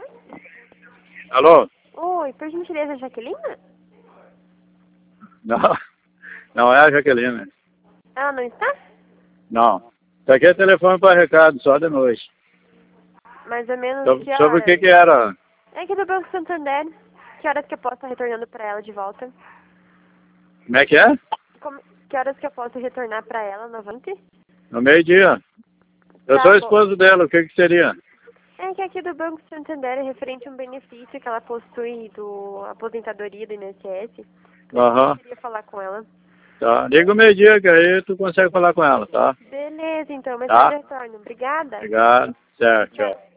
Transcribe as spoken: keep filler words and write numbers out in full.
Alô? Oi, por gentileza, Jaqueline? Não, não é a Jaqueline. Ela não está? Não. Isso aqui é telefone para recado, só de noite. Mais ou menos So- que Sobre o que horas? que era? É aqui do Banco Santander. Que horas que eu posso estar retornando para ela de volta? Como é que é? Como- Que horas que eu posso retornar para ela novamente? No meio-dia. Eu Tá sou bom. esposo dela, o que que seria? É que aqui do Banco Santander é referente a um benefício que ela possui do aposentadoria do I N S S. Por isso que eu Aham. queria falar com ela. Tá. Liga o meio-dia que aí tu consegue falar com ela, tá? Beleza, então. Mais tarde Tá? eu retorno. Obrigada. Obrigado. Certo, tchau. Tchau.